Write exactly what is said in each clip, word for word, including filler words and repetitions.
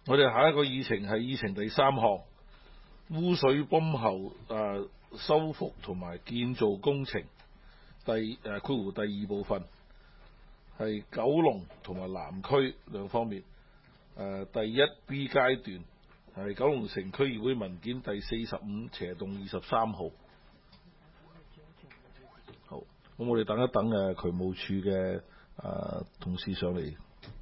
我哋下一個議程係議程第三項，污水泵喉誒修復同埋建造工程第誒括弧第二部分，係九龍同埋南區兩方面。誒、呃、第一 B 階段係九龍城區議會文件第四十五斜棟二十三號。好，咁我哋等一等誒渠務處嘅誒同事上嚟。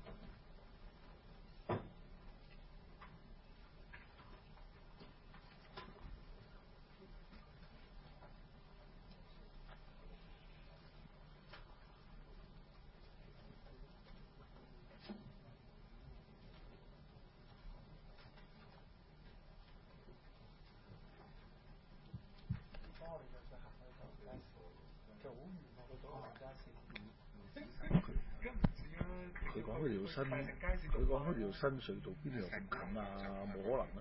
佢講嗰條新，佢講嗰條新隧道邊度咁近啊？冇可能咧。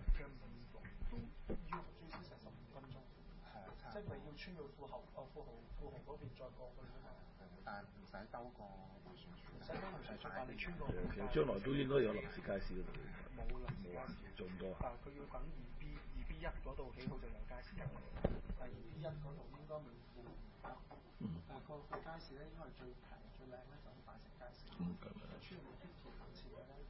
即係要穿到富豪，哦富豪富豪嗰邊再過去啊嘛。但係唔使兜過迴旋處。唔使兜迴旋處，但係你穿過。 其實將來都應該有臨時街市嗰度。 冇臨時街市。 做唔到啊？ 但係佢要等二 B 二 B 一嗰度起好就有街市。但係二 B 一嗰度應該未冇唔得。嗯。但係個個街市咧應該係最平最靚咧就係大城街市。嗯咁樣。穿過天橋行前嘅咧。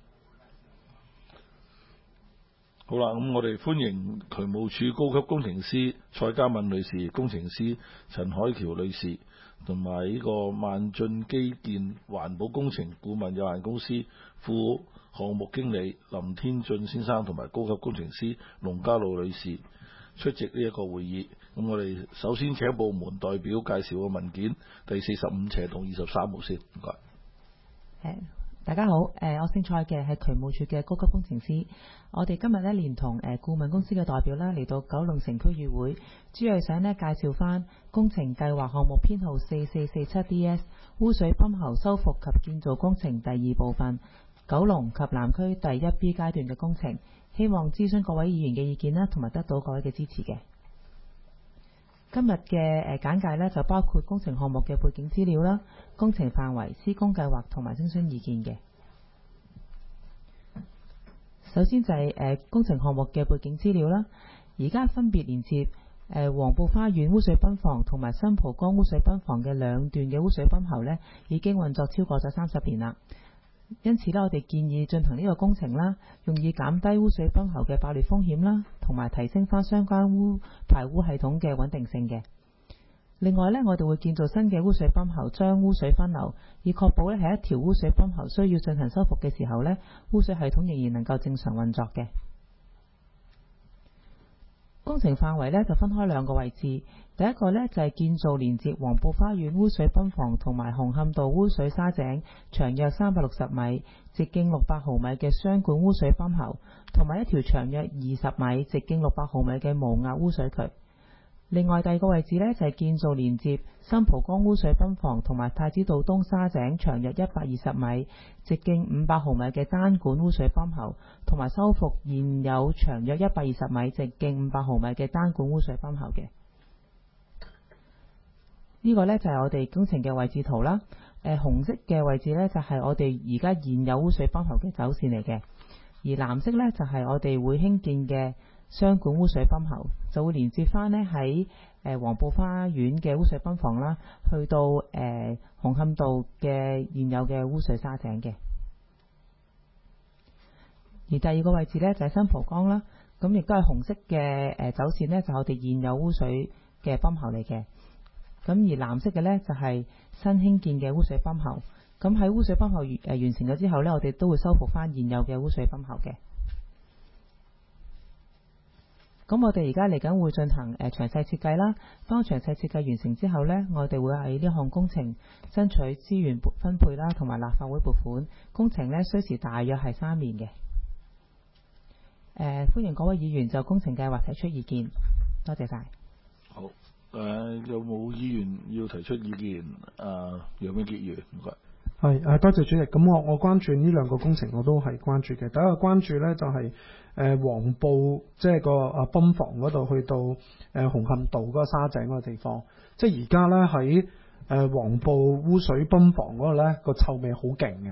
好啦，咁我哋歡迎渠務署高級工程師蔡嘉敏女士、工程師陳海橋女士，同埋呢個萬進基建環保工程顧問有限公司副項目經理林天進先生，同埋高級工程師龍嘉露女士出席呢一個會議。咁我哋首先請部門代表介紹個文件第四十五斜同二十三號先，唔該。 誒，大家好，誒，我姓蔡嘅，係渠務署嘅高級工程師。我哋今日咧連同誒顧問公司嘅代表啦嚟到九龍城區議會，主要係想咧介紹翻工程計劃項目編號四四四七 D S 污水泵喉修復及建造工程第二部分，九龍及南區第一 B 階段嘅工程，希望諮詢各位議員嘅意見啦，同埋得到各位嘅支持嘅。今日嘅誒簡介咧就包括工程項目嘅背景資料啦、工程範圍、施工計劃同埋徵詢意見嘅。首先就係誒工程項目嘅背景資料啦。而家分別連接誒黃埔花園污水泵房同埋新蒲崗污水泵房嘅兩段嘅污水泵喉咧，已經運作超過咗三十年啦。因此咧，我哋建議進行呢個工程啦，用以減低污水泵喉嘅爆裂風險啦，同埋提升翻相關污排污系統嘅穩定性嘅。另外咧，我哋會建造新嘅污水泵喉，將污水分流，以確保咧喺一條污水泵喉需要進行修復嘅時候咧，污水系統仍然能夠正常運作嘅。工程範圍咧就分開兩個位置，第一個咧就係建造連接黃埔花園污水泵房同埋紅磡道污水沙井，長約三百六十米、直徑六百毫米嘅雙管污水泵喉，同埋一條長約二十米、直徑六百毫米嘅無壓污水渠。另外第二個位置咧就係建造連接新蒲崗污水泵房同埋太子道東沙井，長約一百二十米、直徑五百毫米嘅單管污水泵喉，同埋修復現有長約一百二十米、直徑五百毫米嘅單管污水泵喉嘅。呢個咧就係我哋工程嘅位置圖啦。誒，紅色嘅位置咧就係我哋而家現有污水泵喉嘅走線嚟嘅，而藍色咧就係我哋會興建嘅雙管污水泵喉，就會連接翻呢喺誒黃埔花園嘅污水泵房啦，去到誒、呃、紅磡道嘅現有嘅污水沙井嘅。而第二個位置呢，就係、是、新蒲崗啦，咁亦都係紅色嘅誒走線呢，就係、我哋現有污水嘅泵喉嚟嘅。咁而藍色嘅呢，就係、是、新興建嘅污水泵喉。咁喺污水泵喉完誒完成咗之後呢，我哋都會修復翻現有嘅污水泵喉嘅。咁我哋而家嚟緊會進行誒詳細設計啦。當詳細設計完成之後呢，我哋會喺呢項工程爭取資源分配啦，同埋立法會撥款。工程呢需時大約係三年嘅。誒、呃，歡迎各位議員就工程計劃提出意見。多謝晒。 好，誒、呃、有冇議員要提出意見？誒楊永傑議員，唔該。 係誒，多謝主席。咁我我關注呢兩個工程，我都係關注嘅。第一個關注呢，就係、是、誒、呃、黃埔，即係個誒泵房嗰度去到誒、呃、紅磡道嗰個沙井嗰個地方。即係而家呢，喺誒黃埔污水泵房嗰度呢個臭味好勁嘅。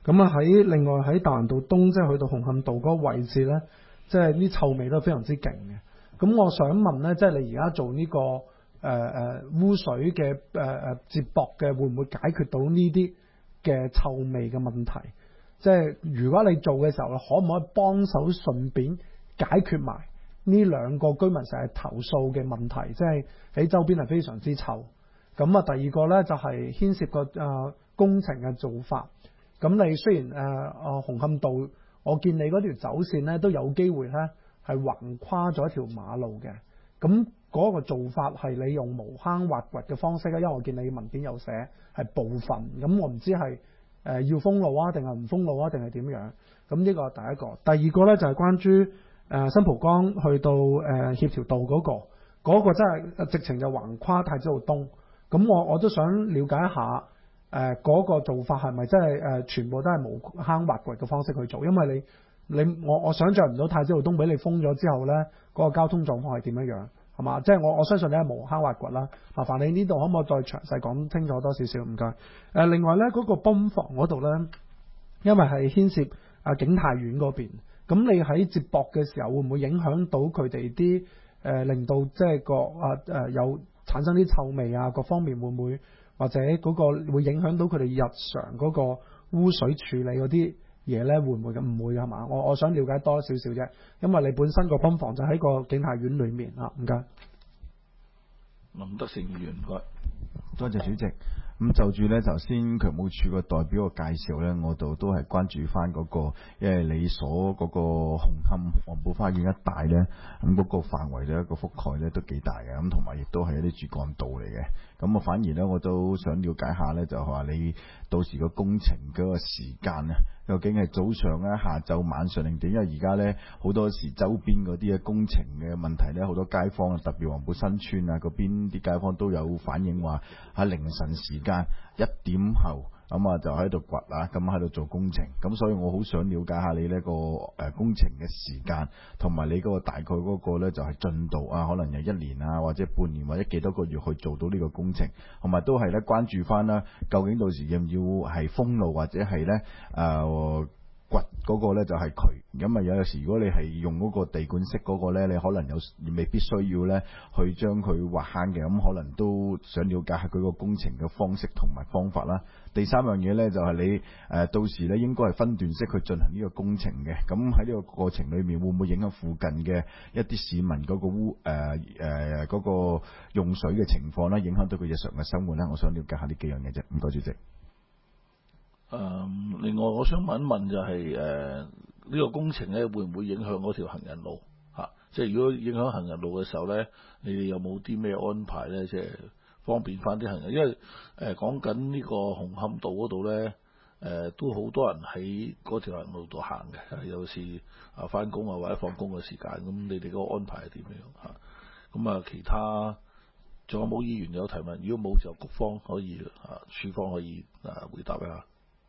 咁啊喺另外喺大環道東，即係去到紅磡道嗰個位置咧，即係啲臭味都非常之勁嘅。咁我想問咧，即係你而家做呢、這個誒誒、呃、污水嘅誒誒接駁嘅，會唔會解決到呢啲嘅臭味嘅問題？即係如果你做嘅時候，可唔可以幫手順便解決埋呢兩個居民成日投訴嘅問題？即係喺周邊係非常之臭。咁啊，第二個咧就係、是、牽涉個誒、呃、工程嘅做法。咁你雖然誒誒、呃、紅磡道，我見你嗰條走線咧都有機會咧係橫跨咗一條馬路嘅。咁嗰個做法係你用無坑挖掘嘅方式咧，因為我見你文件有寫係部分。咁我唔知係誒、呃、要封路啊，定係唔封路啊，定係點樣？咁呢個係第一個。第二個咧就係、是、關於誒、呃、新蒲崗去到誒、呃、協調道嗰、那個，嗰、那個真係直情就橫跨太子道東。咁我我都想了解一下，誒、呃、嗰、那個做法係咪真係誒、呃、全部都係無坑挖掘嘅方式去做？因為你你我我想像唔到太子道東俾你封咗之後咧，嗰、那個交通狀況係點樣樣，係嘛？即係我我相信你係無坑挖掘啦。麻煩你呢度可唔可以再詳細講清楚多少少？唔該。誒、呃、另外咧嗰、那個泵房嗰度咧，因為係牽涉啊景泰苑嗰邊，咁你喺接駁嘅時候會唔會影響到佢哋啲誒令到即係個啊誒、呃、有產生啲臭味啊，各方面會唔會或者嗰個會影響到佢哋日常嗰個污水處理嗰啲嘢咧？會唔會咁？唔會係嘛？我我想了解多少少啫，因為你本身個泵房就喺個景泰苑裏面啊。唔該。 林德成議員，唔該。 多謝主席。咁就住咧，頭先渠務署個代表嘅介紹咧，我度都係關注翻嗰個，因為你所嗰個紅磡黃埔花園一帶咧，咁嗰個範圍咧個覆蓋咧都幾大嘅，咁同埋亦都係一啲主幹道嚟嘅。咁我反而咧我都想了解下咧，就係話你到時個工程嗰個時間啊，究竟係早上咧、下晝、晚上定點？因為而家咧好多時周邊嗰啲嘅工程嘅問題咧，好多街坊特別黃埔新村啊嗰邊啲街坊都有反映話喺凌晨時間一點後咁啊就喺度掘啊，咁喺度做工程。咁所以我好想了解下你呢個誒工程嘅時間，同埋你嗰個大概嗰個咧就係進度啊，可能有一年啊，或者半年或者幾多個月去做到呢個工程，同埋都係咧關注翻啦，究竟到時要唔要係封路或者係咧誒掘嗰個咧就係渠，咁啊有時如果你係用嗰個地管式嗰個咧，你可能有未必需要咧去將佢挖坑嘅，咁可能都想了解下佢個工程嘅方式同埋方法啦。第三樣嘢咧就係你誒到時咧應該係分段式去進行呢個工程嘅，咁喺呢個過程裏面會唔會影響附近嘅一啲市民嗰個污誒誒嗰個用水嘅情況咧，影響到佢日常嘅生活咧？我想了解下呢幾樣嘢啫。唔該主席。 誒、嗯，另外我想問一問就係誒呢個工程咧會唔會影響嗰條行人路嚇、啊？即係如果影響行人路嘅時候咧，你哋有冇啲咩安排咧？即係方便翻啲行人，因為誒講緊呢個紅磡道嗰度咧，誒、呃、都好多人喺嗰條行人路度行嘅，有時啊翻工啊或者放工嘅時間，咁你哋嗰個安排係點樣嚇？咁啊，其他仲有冇議員有提問？如果冇就局方可以啊，署方可以啊回答一下。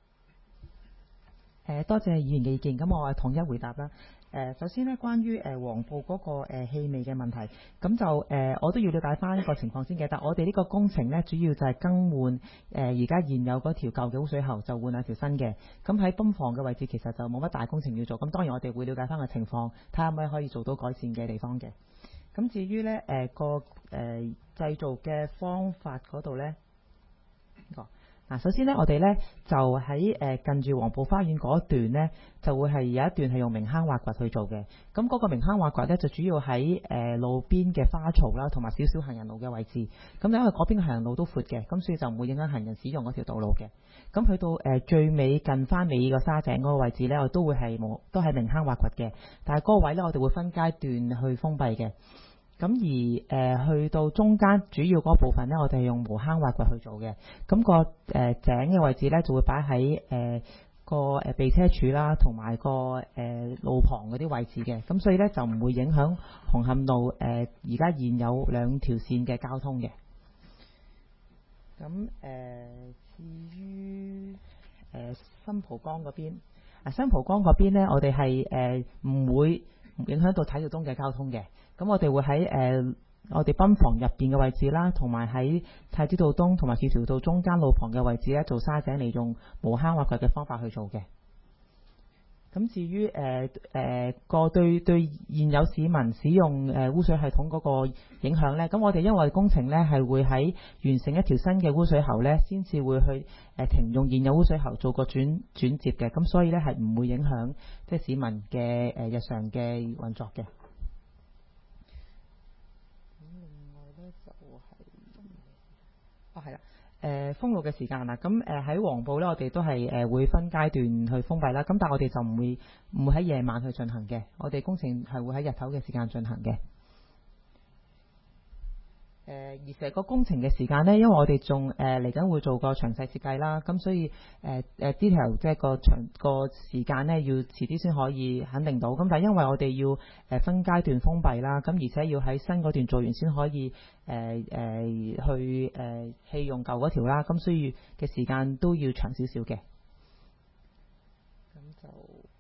誒、呃、多謝議員嘅意見，咁我係統一回答啦。誒、呃、首先咧，關於誒黃埔嗰個誒氣味嘅問題，咁就誒、呃、我都要了解翻個情況先嘅。但我哋呢個工程咧，主要就係更換誒而家現有嗰條舊嘅污水喉，就換兩條新嘅。咁喺泵房嘅位置其實就冇乜大工程要做。咁當然我哋會了解翻個情況，睇下可唔可以可以做到改善嘅地方嘅。咁至於咧誒個誒製造嘅方法嗰度咧，呢個。嗱，首先咧，我哋咧就喺誒近住黃埔花園嗰段咧，就會係有一段係用明坑挖掘去做嘅。咁嗰個明坑挖掘咧，就主要喺誒路邊嘅花槽啦，同埋少少行人路嘅位置。咁因為嗰邊嘅行人路都闊嘅，咁所以就唔會影響行人使用嗰條道路嘅。咁去到誒最尾近翻尾個沙井嗰個位置咧，我都會係冇都係明坑挖掘嘅。但係嗰個位咧，我哋會分階段去封閉嘅。咁而誒、呃、去到中間主要嗰部分咧，我哋係用無坑挖掘去做嘅。咁、那個誒、呃、井嘅位置咧，就會擺喺誒個誒避車柱啦，同埋個誒、呃、路旁嗰啲位置嘅。咁所以咧就唔會影響紅磡路誒而家現有兩條線嘅交通嘅。咁誒、呃、至於誒、呃、新蒲崗嗰邊，啊新蒲崗嗰邊咧，我哋係誒唔會影響到體育東嘅交通嘅。咁我哋會喺誒我哋泵房入邊嘅位置啦，同埋喺太子道東同埋協調道中間路旁嘅位置咧做沙井，嚟用無坑挖掘嘅方法去做嘅。咁至於誒誒個對對現有市民使用誒、呃、污水系統嗰個影響咧，咁我哋因為工程咧係會喺完成一條新嘅污水喉咧，先至會去誒、呃、停用現有污水喉做個轉轉接嘅，咁所以咧係唔會影響即係市民嘅誒、呃、日常嘅運作嘅。咁另外咧就係、是，哦係啦。誒、呃、封路嘅時間啦，咁誒喺黃埔咧，我哋都係誒、呃、會分階段去封閉啦。咁但係我哋就唔會唔會喺夜晚去進行嘅，我哋工程係會喺日頭嘅時間進行嘅。誒、呃、而成個工程嘅時間呢，因為我哋仲誒嚟緊會做個詳細設計啦，咁所以誒誒 detail 即係個長個時間呢，要遲啲先可以肯定到。咁但係因為我哋要誒分階段封閉啦，咁而且要喺新嗰段做完先可以誒誒、呃呃、去誒棄、呃、用舊嗰條啦，咁所以嘅時間都要長少少嘅。咁就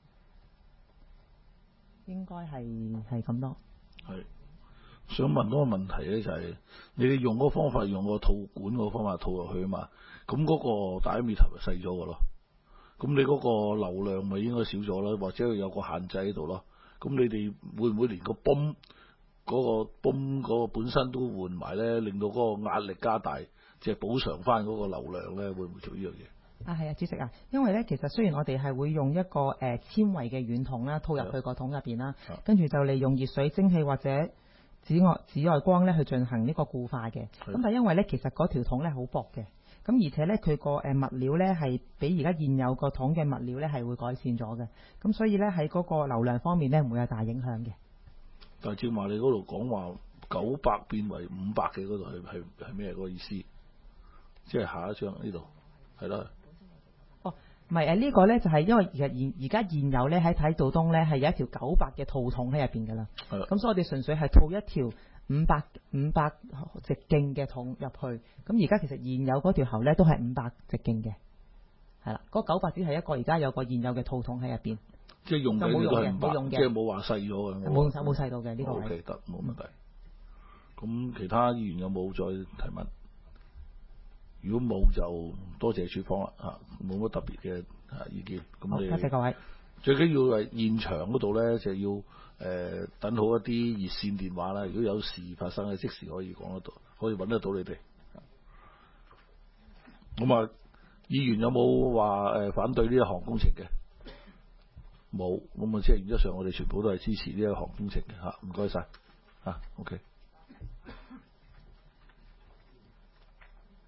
應該係係咁多。 係。想問多個問題咧，就係、是、你哋用嗰個方法，用個套管嗰個方法套落去啊嘛，咁嗰個大米頭就細咗嘅咯。咁你嗰個流量咪應該少咗啦，或者有個限制喺度咯。咁你哋會唔會連個泵嗰、那個泵嗰個本身都換埋咧，令到嗰個壓力加大，即係補償翻嗰個流量咧？會唔會做呢樣嘢？ 啊，係啊，主席啊，因為咧，其實雖然我哋係會用一個誒、呃、纖維嘅軟筒啦，套入去個桶入邊啦，跟住就利用熱水、蒸汽或者紫外紫外光咧去進行呢個固化嘅。咁但係因為咧，其實嗰條桶咧好薄嘅，咁而且咧佢個誒物料咧係比而家現有個桶嘅物料咧係會改善咗嘅，咁所以咧喺嗰個流量方面咧唔會有大影響嘅。 但係正話你嗰度講話九百變為五百嘅嗰度係係係咩嗰個意思？即係下一張呢度係啦。 唔係誒，呢個咧就係因為而家現而家現有咧喺太子道東咧係有一條九百嘅套筒喺入邊㗎啦。係啦。咁所以我哋純粹係套一條五百五百直徑嘅筒入去。咁而家其實現有嗰條喉咧都係五百直徑嘅。係啦，嗰九百只係一個而家有個現有嘅套筒喺入邊。 即係用嘅都係五百，即係冇話細咗嘅。 冇細冇細到嘅呢個位。 O K 得，冇問題。咁、嗯、其他議員有冇再提問？如果冇就多謝處方啦嚇，冇乜特別嘅嚇意見。咁你多謝各位。最緊要係現場嗰度咧，就要誒、呃、等好一啲熱線電話啦。如果有事發生咧，即時可以講得到，可以揾得到你哋。咁啊，議員有冇話誒反對呢一項工程嘅？冇。咁啊，即係原則上我哋全部都係支持呢一項工程嘅嚇。唔該晒。嚇 ，OK。